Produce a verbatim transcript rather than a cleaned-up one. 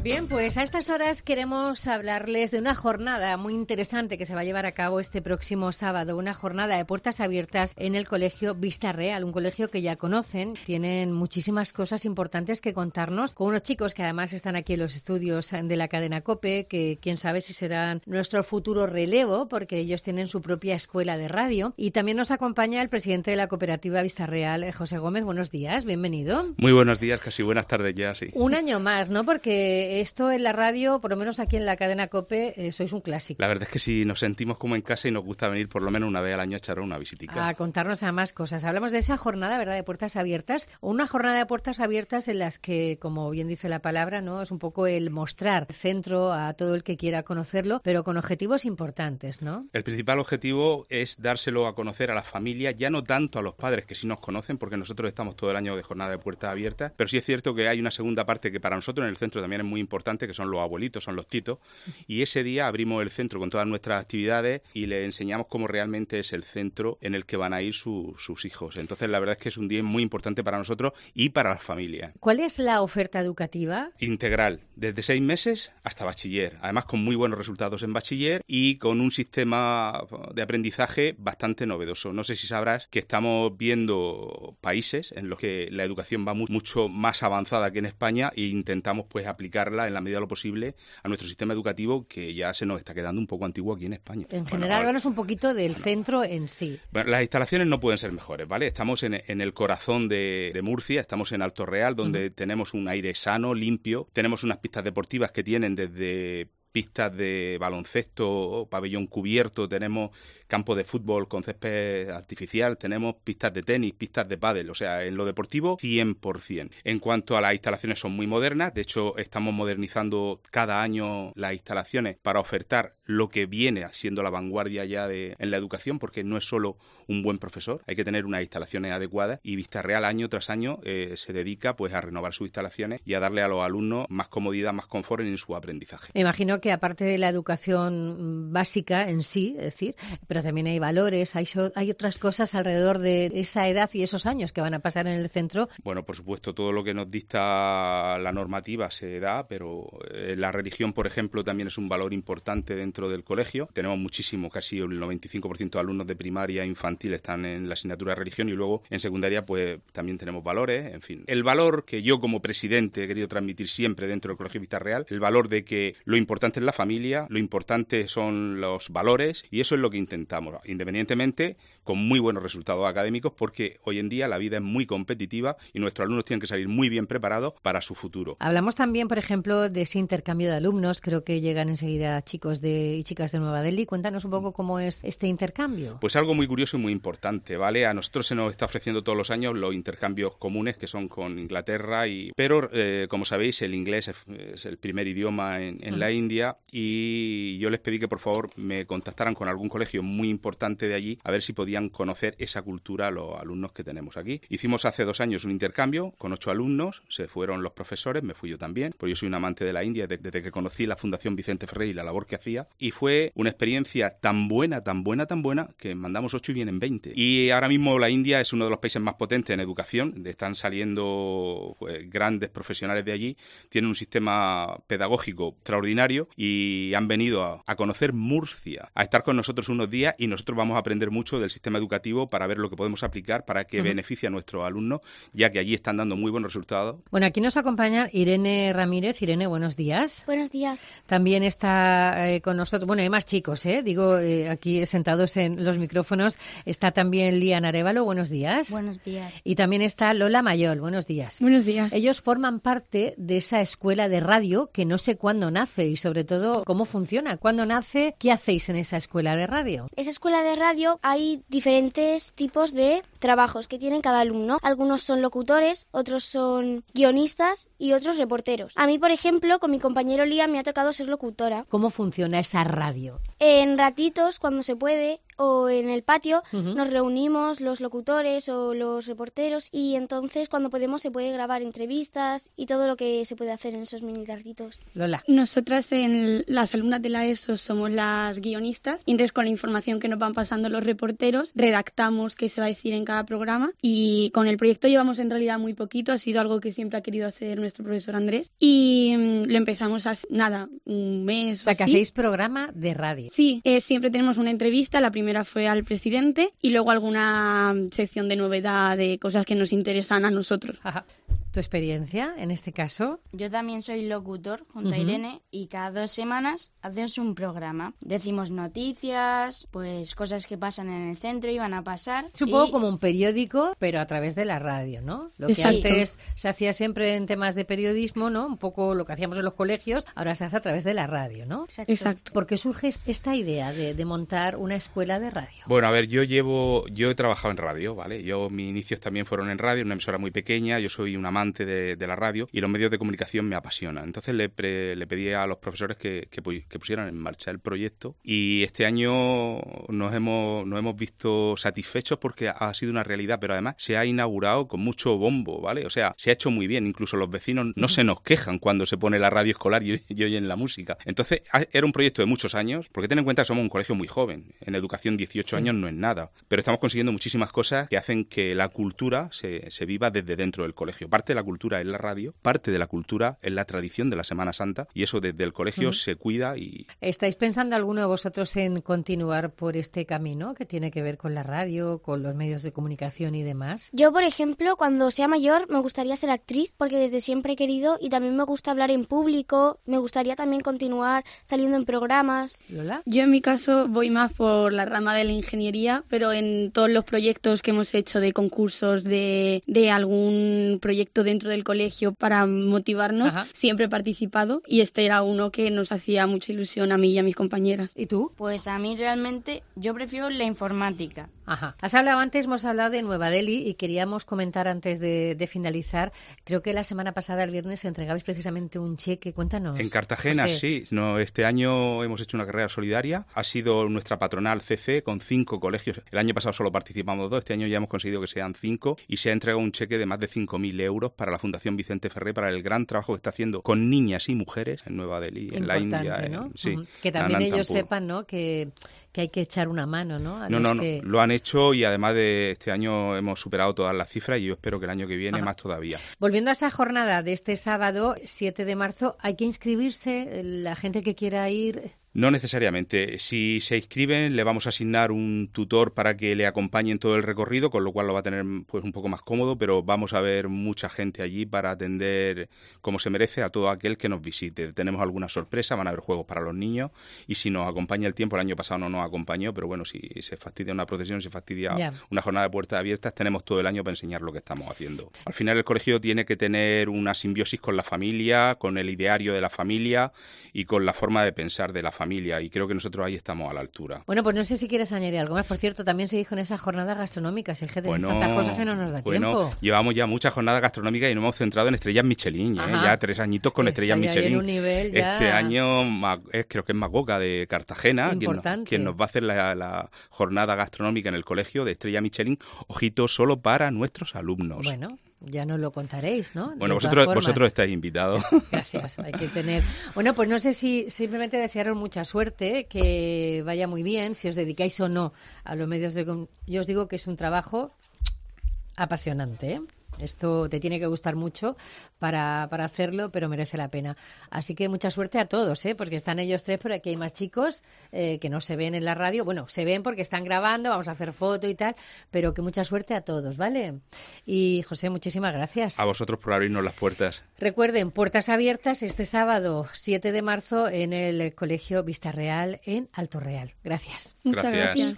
Bien, pues a estas horas queremos hablarles de una jornada muy interesante que se va a llevar a cabo este próximo sábado, una jornada de puertas abiertas en el Colegio Vista Real, un colegio que ya conocen, tienen muchísimas cosas importantes que contarnos, con unos chicos que además están aquí en los estudios de la cadena COPE, que quién sabe si serán nuestro futuro relevo, porque ellos tienen su propia escuela de radio. Y también nos acompaña el presidente de la cooperativa Vista Real, José Gómez. Buenos días, bienvenido. Muy buenos días, casi buenas tardes ya, sí. Un año más, ¿no? Porque esto en la radio, por lo menos aquí en la cadena COPE, eh, sois un clásico. La verdad es que sí, nos sentimos como en casa y nos gusta venir por lo menos una vez al año a echar una visitica. A contarnos a más cosas. Hablamos de esa jornada, ¿verdad?, de puertas abiertas. Una jornada de puertas abiertas en las que, como bien dice la palabra, ¿no?, es un poco el mostrar el centro a todo el que quiera conocerlo, pero con objetivos importantes, ¿no? El principal objetivo es dárselo a conocer a las familias, ya no tanto a los padres, que sí nos conocen, porque nosotros estamos todo el año de jornada de puertas abiertas, pero sí es cierto que hay una segunda parte que para nosotros en el centro también es muy importante, que son los abuelitos, son los titos, y ese día abrimos el centro con todas nuestras actividades y les enseñamos cómo realmente es el centro en el que van a ir su, sus hijos. Entonces la verdad es que es un día muy importante para nosotros y para las familias. ¿Cuál es la oferta educativa? Integral, desde seis meses hasta bachiller, además con muy buenos resultados en bachiller y con un sistema de aprendizaje bastante novedoso. No sé si sabrás que estamos viendo países en los que la educación va mu- mucho más avanzada que en España e intentamos pues aplicarla en la medida de lo posible a nuestro sistema educativo, que ya se nos está quedando un poco antiguo aquí en España. En bueno, general, háblanos un poquito del bueno, centro en sí. Bueno, las instalaciones no pueden ser mejores, ¿vale? Estamos en, en el corazón de, de Murcia, estamos en Alto Real, donde uh-huh. tenemos un aire sano, limpio, tenemos unas pistas deportivas que tienen desde pistas de baloncesto, pabellón cubierto, tenemos campo de fútbol con césped artificial, tenemos pistas de tenis, pistas de pádel, o sea, en lo deportivo cien por ciento. En cuanto a las instalaciones, son muy modernas, de hecho estamos modernizando cada año las instalaciones para ofertar lo que viene siendo la vanguardia ya de, en la educación, porque no es solo un buen profesor, hay que tener unas instalaciones adecuadas y Vista Real año tras año eh, se dedica pues a renovar sus instalaciones y a darle a los alumnos más comodidad, más confort en su aprendizaje. Me imagino que aparte de la educación básica en sí, es decir, pero también hay valores, hay, so, hay otras cosas alrededor de esa edad y esos años que van a pasar en el centro. Bueno, por supuesto, todo lo que nos dicta la normativa se da, pero eh, la religión, por ejemplo, también es un valor importante dentro del colegio. Tenemos muchísimo, casi el noventa y cinco por ciento de alumnos de primaria e infantil están en la asignatura de religión y luego en secundaria pues también tenemos valores, en fin. El valor que yo como presidente he querido transmitir siempre dentro del Colegio Vista Real, el valor de que lo importante es la familia, lo importante son los valores y eso es lo que intentamos, independientemente con muy buenos resultados académicos, porque hoy en día la vida es muy competitiva y nuestros alumnos tienen que salir muy bien preparados para su futuro. Hablamos también, por ejemplo, de ese intercambio de alumnos, creo que llegan enseguida chicos de, y chicas de Nueva Delhi. Cuéntanos un poco cómo es este intercambio. Pues algo muy curioso y muy importante, ¿vale? A nosotros se nos está ofreciendo todos los años los intercambios comunes que son con Inglaterra, y pero eh, como sabéis el inglés es, es el primer idioma en, en uh-huh. la India, y yo les pedí que por favor me contactaran con algún colegio muy importante de allí a ver si podían conocer esa cultura a los alumnos que tenemos aquí. Hicimos hace dos años un intercambio con ocho alumnos, se fueron los profesores, me fui yo también, porque yo soy un amante de la India desde, desde que conocí la Fundación Vicente Ferrer y la labor que hacía, y fue una experiencia tan buena, tan buena, tan buena, que mandamos ocho y vienen veinte. Y ahora mismo la India es uno de los países más potentes en educación, están saliendo pues, grandes profesionales de allí, tienen un sistema pedagógico extraordinario y han venido a, a conocer Murcia, a estar con nosotros unos días, y nosotros vamos a aprender mucho del sistema educativo para ver lo que podemos aplicar para que uh-huh. beneficie a nuestros alumnos, ya que allí están dando muy buenos resultados. Bueno, aquí nos acompaña Irene Ramírez. Irene, buenos días. Buenos días. También está eh, con nosotros, bueno, hay más chicos, ¿eh? Digo, eh, aquí sentados en los micrófonos, está también Lian Arévalo. Buenos días. Buenos días. Y también está Lola Mayol. Buenos días. Buenos días. Ellos forman parte de esa escuela de radio que no sé cuándo nace y sobre todo cómo funciona. ¿Cuándo nace? ¿Qué hacéis en esa escuela de radio? Esa escuela de radio hay diferentes tipos de trabajos que tienen cada alumno. Algunos son locutores, otros son guionistas y otros reporteros. A mí, por ejemplo, con mi compañero Liam me ha tocado ser locutora. ¿Cómo funciona esa radio? En ratitos, cuando se puede, o en el patio, Uh-huh. nos reunimos los locutores o los reporteros y entonces cuando podemos se puede grabar entrevistas y todo lo que se puede hacer en esos mini tarditos. Lola. Nosotras, en las alumnas de la ESO, somos las guionistas y entonces con la información que nos van pasando los reporteros redactamos qué se va a decir en cada programa y con el proyecto llevamos en realidad muy poquito, ha sido algo que siempre ha querido hacer nuestro profesor Andrés y mmm, lo empezamos hace nada, un mes O sea, o que así. hacéis programa de radio. Sí, eh, siempre tenemos una entrevista, la primera fue al presidente y luego alguna sección de novedad de cosas que nos interesan a nosotros. Ajá. ¿Tu experiencia en este caso? Yo también soy locutor junto a Ujú. Irene y cada dos semanas hacemos un programa. Decimos noticias, pues cosas que pasan en el centro y van a pasar. Es un poco y- como un periódico, pero a través de la radio, ¿no? Lo que Exacto. antes se hacía siempre en temas de periodismo, ¿no? Un poco lo que hacíamos en los colegios, ahora se hace a través de la radio, ¿no? Exacto. Exacto. ¿Por qué surge esta idea de, de montar una escuela de radio? Bueno, a ver, yo llevo, yo he trabajado en radio, ¿vale? Yo, mis inicios también fueron en radio, una emisora muy pequeña, yo soy un amante de, de la radio y los medios de comunicación me apasionan. Entonces le, pre, le pedí a los profesores que, que, que pusieran en marcha el proyecto y este año nos hemos, nos hemos visto satisfechos porque ha sido una realidad, pero además se ha inaugurado con mucho bombo, ¿vale? O sea, se ha hecho muy bien, incluso los vecinos no se nos quejan cuando se pone la radio escolar y, y oyen la música. Entonces, era un proyecto de muchos años, porque ten en cuenta que somos un colegio muy joven, en educación dieciocho Sí. años no es nada, pero estamos consiguiendo muchísimas cosas que hacen que la cultura se, se viva desde dentro del colegio. Parte de la cultura es la radio, parte de la cultura es la tradición de la Semana Santa y eso desde el colegio uh-huh. se cuida y... ¿Estáis pensando alguno de vosotros en continuar por este camino que tiene que ver con la radio, con los medios de comunicación y demás? Yo, por ejemplo, cuando sea mayor me gustaría ser actriz porque desde siempre he querido y también me gusta hablar en público, me gustaría también continuar saliendo en programas. ¿Lola? Yo en mi caso voy más por la rama de la ingeniería, pero en todos los proyectos que hemos hecho de concursos, de, de algún proyecto dentro del colegio para motivarnos, Ajá. siempre he participado y este era uno que nos hacía mucha ilusión a mí y a mis compañeras. ¿Y tú? Pues a mí realmente yo prefiero la informática. Ajá. Has hablado antes, hemos hablado de Nueva Delhi y queríamos comentar antes de, de finalizar, creo que la semana pasada, el viernes, entregabais precisamente un cheque, cuéntanos. En Cartagena, José. sí. No, este año hemos hecho una carrera solidaria, ha sido nuestra patronal C C con cinco colegios. El año pasado solo participamos dos, este año ya hemos conseguido que sean cinco y se ha entregado un cheque de más de cinco mil euros para la Fundación Vicente Ferrer, para el gran trabajo que está haciendo con niñas y mujeres en Nueva Delhi, en la India. ¿No? En, sí, uh-huh. Que también ellos sepan, ¿no? Que, que hay que echar una mano, ¿no? A no, los no, que... no, lo han hecho y además de este año hemos superado todas las cifras y yo espero que el año que viene Ajá. más todavía. Volviendo a esa jornada de este sábado, siete de marzo, hay que inscribirse, la gente que quiera ir... No necesariamente. Si se inscriben, le vamos a asignar un tutor para que le acompañe en todo el recorrido, con lo cual lo va a tener pues un poco más cómodo, pero vamos a ver mucha gente allí para atender como se merece a todo aquel que nos visite. Tenemos alguna sorpresa, van a haber juegos para los niños y si nos acompaña el tiempo, el año pasado no nos acompañó, pero bueno, si se fastidia una procesión, se fastidia yeah. una jornada de puertas abiertas, tenemos todo el año para enseñar lo que estamos haciendo. Al final el colegio tiene que tener una simbiosis con la familia, con el ideario de la familia y con la forma de pensar de la familia. familia y creo que nosotros ahí estamos a la altura. Bueno, pues no sé si quieres añadir algo más. Por cierto, también se dijo en esa jornada gastronómica, si es que tenemos bueno, tantas cosas que no nos da bueno, tiempo. Llevamos ya muchas jornadas gastronómicas y nos hemos centrado en estrellas Michelin, ¿eh? Ya tres añitos con estrellas Michelin. Un nivel ya... Este año es, creo que es Magoca de Cartagena quien nos, quien nos va a hacer la, la jornada gastronómica en el colegio de estrella Michelin. Ojito, solo para nuestros alumnos. Bueno. Ya nos lo contaréis, ¿no? Bueno, vosotros, vosotros estáis invitados. Gracias, hay que tener... Bueno, pues no sé si simplemente desearos mucha suerte, que vaya muy bien, si os dedicáis o no a los medios de... Yo os digo que es un trabajo apasionante, ¿eh? Esto te tiene que gustar mucho para, para hacerlo, pero merece la pena. Así que mucha suerte a todos, ¿eh? Porque están ellos tres, pero aquí hay más chicos eh, que no se ven en la radio. Bueno, se ven porque están grabando, vamos a hacer foto y tal, pero que mucha suerte a todos, ¿vale? Y José, muchísimas gracias. A vosotros por abrirnos las puertas. Recuerden, puertas abiertas este sábado siete de marzo en el Colegio Vista Real en Alto Real. Gracias. Muchas gracias. gracias.